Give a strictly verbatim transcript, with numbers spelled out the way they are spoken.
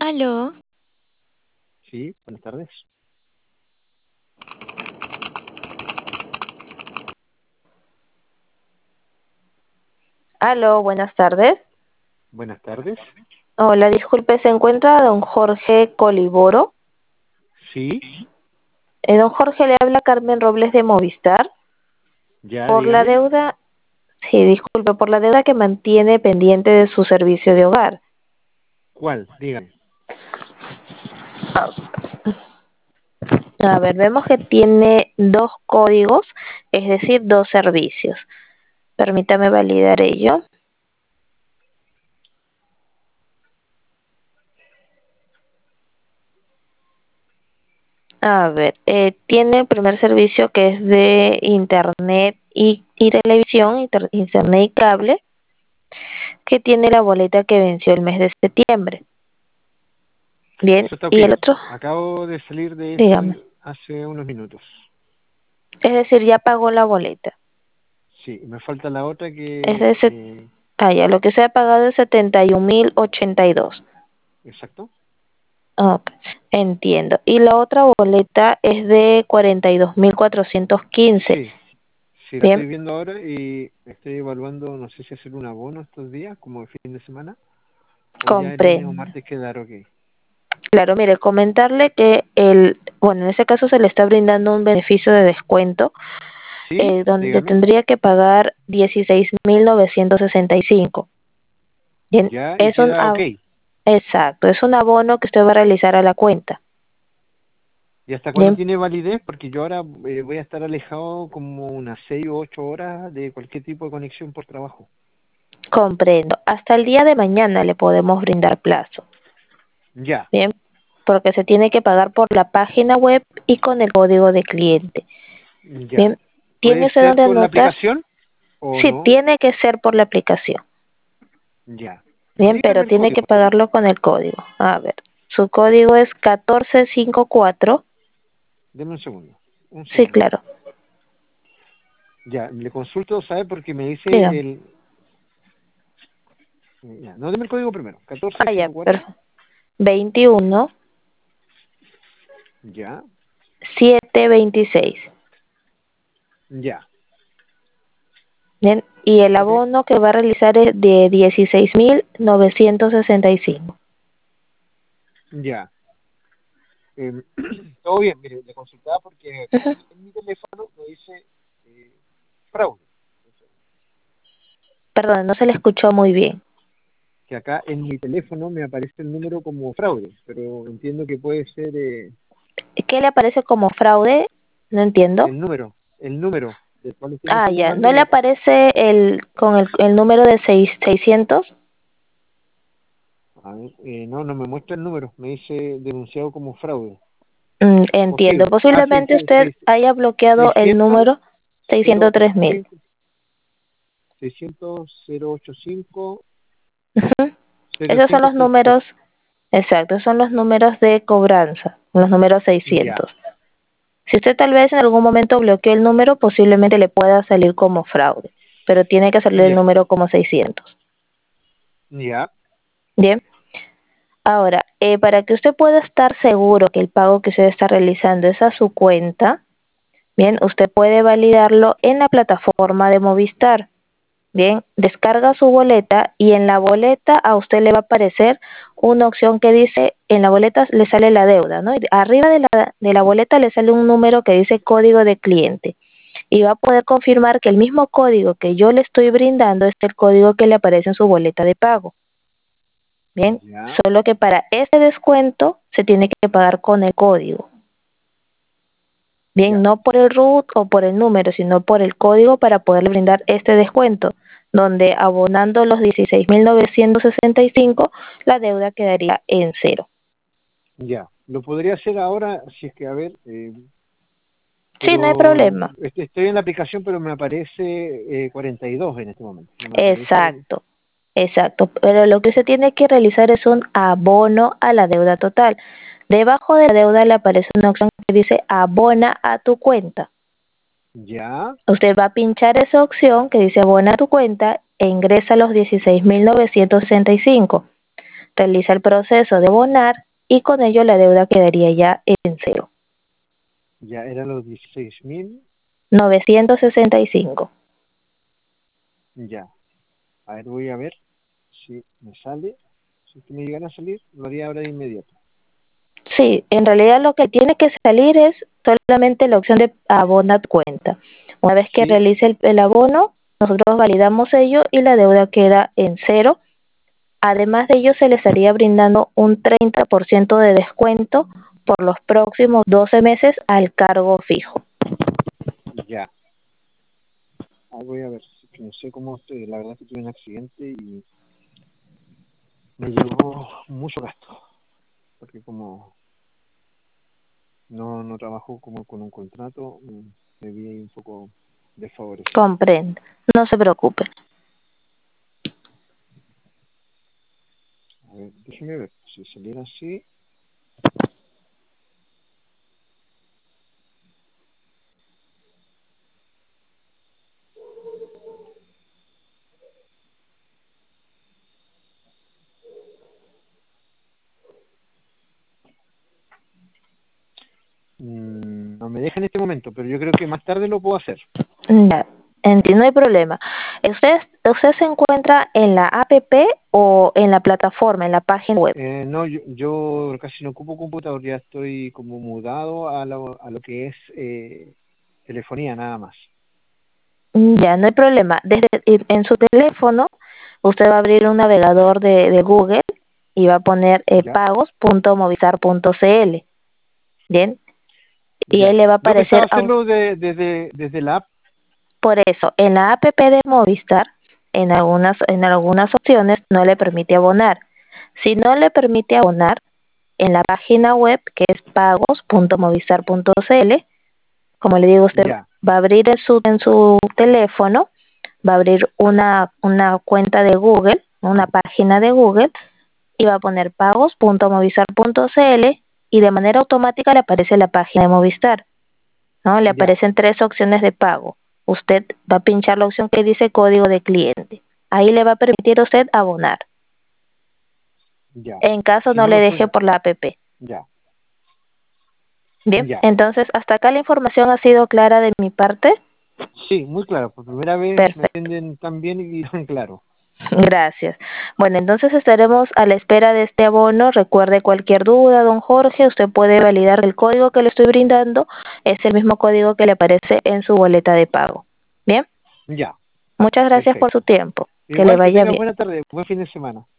Aló, Sí, buenas tardes. Aló, buenas tardes. Buenas tardes. Hola, disculpe, ¿se encuentra don Jorge Coliboro? Sí, Eh, don Jorge, le habla Carmen Robles de Movistar. ya Por la dígame. deuda, sí, disculpe, por la deuda que mantiene pendiente de su servicio de hogar. ¿Cuál? Dígame. A ver, vemos que tiene dos códigos, es decir, dos servicios. Permítame validar ello. A ver, eh, tiene el primer servicio que es de internet y, y televisión, inter- internet y cable, que tiene la boleta que venció el mes de septiembre. Bien, Eso está ok. y el otro, Acabo de salir de dígame. ese hace unos minutos. Es decir, ya pagó la boleta. Sí, me falta la otra Es que... de set- eh, ah, ya, lo que se ha pagado es setenta y un mil ochenta y dos. exacto. Ok, entiendo. Y la otra boleta es de cuarenta y dos mil cuatrocientos quince. Sí, sí, la Bien, estoy viendo ahora y estoy evaluando, no sé si hacer un abono estos días, como el fin de semana, o ya el lunes o comprendo. martes quedar ok. Claro, mire, comentarle que el, bueno, en ese caso se le está brindando un beneficio de descuento, Sí, eh, donde dígame. tendría que pagar dieciséis mil novecientos sesenta y cinco. Bien, Ya, y es un, queda ok. ab- exacto, es un abono que usted va a realizar a la cuenta. ¿Y hasta cuándo Bien, tiene validez? Porque yo ahora eh, voy a estar alejado como unas seis o ocho horas de cualquier tipo de conexión por trabajo. comprendo. Hasta el día de mañana le podemos brindar plazo. Ya, Bien, porque se tiene que pagar por la página web y con el código de cliente. ya. Bien, ¿tiene ¿Puede usted ser dónde con la anotar? aplicación o Sí, no? tiene que ser por la aplicación. Ya. Bien, pero Dígame el tiene código. que pagarlo con el código. A ver, su código es catorce cincuenta y cuatro. Deme un segundo. Un Sí, segundo. claro. Ya, le consulto, ¿sabe? Porque me dice Dígame. el... Ya, no, deme el código primero. catorce Ah, ya, cincuenta y cuatro. perfecto. veintiuno Ya, setecientos veintiséis. ya. Bien, y el Ok, abono que va a realizar es de dieciséis mil novecientos sesenta y cinco. ya. Em, todo bien, mire, le consultaba porque acá Ujú. en, en mi teléfono me dice eh, fraude. Perdón, no se le escuchó muy bien. Que acá en mi teléfono me aparece el número como fraude, pero entiendo que puede ser eh, ¿Qué le aparece como fraude? No entiendo. el número, el número del cual usted me Ah, está ya. llamando ¿No le me apa- aparece el con el, el número de seis, seiscientos? a ver, eh, no, no me muestra el número, me dice denunciado como fraude. Mm, O sí, entiendo. ah, sí, Posiblemente sí, usted sí, haya bloqueado el seiscientos número seiscientos cero tres mil. cinco seiscientos cero ocho cinco Ujú. cero Esos son cinco los seis siete. números, exacto, son los números de cobranza, los números Ya, seiscientos. Si usted tal vez en algún momento bloqueó el número, posiblemente le pueda salir como fraude, pero tiene que salir el ya, número como seiscientos. ya, Bien, ahora, eh, para que usted pueda estar seguro que el pago que usted está realizando es a su cuenta, bien, usted puede validarlo en la plataforma de Movistar. Bien, descarga su boleta y en la boleta a usted le va a aparecer una opción que dice, en la boleta le sale la deuda, ¿no? Y arriba de la, de la boleta le sale un número que dice código de cliente y va a poder confirmar que el mismo código que yo le estoy brindando es el código que le aparece en su boleta de pago. Bien, ya, solo que para ese descuento se tiene que pagar con el código. Bien, ya, no por el root o por el número, sino por el código para poder brindar este descuento, donde abonando los dieciséis mil novecientos sesenta y cinco, la deuda quedaría en cero. ya. Lo podría hacer ahora si es que, a ver, eh, Sí, no hay pero problema. este, estoy en la aplicación, pero me aparece eh, cuarenta y dos en este momento. No me aparece. Exacto, exacto. Pero lo que se tiene que realizar es un abono a la deuda total. Debajo de la deuda le aparece una opción que dice abona a tu cuenta. Ya, Usted va a pinchar esa opción que dice abona a tu cuenta e ingresa los dieciséis mil novecientos sesenta y cinco. realiza el proceso de abonar y con ello la deuda quedaría ya en cero. Ya eran los dieciséis mil. novecientos sesenta y cinco. Ya. A ver, voy a ver si me sale. Si me llegan a salir, lo haría ahora de inmediato. Sí, en realidad lo que tiene que salir es solamente la opción de abonar cuenta. Una vez que Sí. realice el, el abono, nosotros validamos ello y la deuda queda en cero. Además de ello, se le estaría brindando un treinta por ciento de descuento por los próximos doce meses al cargo fijo. Ya. Ahí voy a ver. No sé cómo estoy. La verdad es que tuve un accidente y me llevó mucho gasto. Porque como no, no trabajo como con un contrato, me vi ahí un poco desfavorecido. Comprendo. No se preocupe. A ver, déjeme ver. Si saliera así. No me deja en este momento, pero yo creo que más tarde lo puedo hacer. Ya, entiendo, no hay problema. ¿Usted, ¿Usted se encuentra en la app o en la plataforma, en la página web? Eh, no, yo, yo casi no ocupo computador, ya estoy como mudado a lo, a lo que es eh, telefonía nada más. Ya, no hay problema. Desde en su teléfono, usted va a abrir un navegador de, de Google y va a poner eh, pagos punto movistar punto c l. Bien. Y Ya. ahí le va a Yo pensaba aparecer, hacerlo de, desde, desde la app. por eso, en la app de Movistar, en algunas, en algunas opciones no le permite abonar. Si no le permite abonar, en la página web, que es pagos punto movistar punto c l, como le digo, usted Ya. va a abrir en su, en su teléfono, va a abrir una, una cuenta de Google, una página de Google, y va a poner pagos punto movistar punto c l y de manera automática le aparece la página de Movistar, ¿no? Le Ya. aparecen tres opciones de pago. Usted va a pinchar la opción que dice código de cliente. Ahí le va a permitir a usted abonar. Ya. En caso Si no no le lo deje puedo. por la app. Ya. Bien, Ya. entonces hasta acá la información ha sido clara de mi parte. Sí, muy claro. Por primera vez me Perfecto. entienden tan bien y tan claro. Gracias. Bueno, entonces estaremos a la espera de este abono. Recuerde, cualquier duda, don Jorge, usted puede validar el código que le estoy brindando. Es el mismo código que le aparece en su boleta de pago. Bien. Ya. Muchas gracias por su Perfecto. tiempo. Que le Igual que vaya tenga bien. buena tarde, buen fin de semana.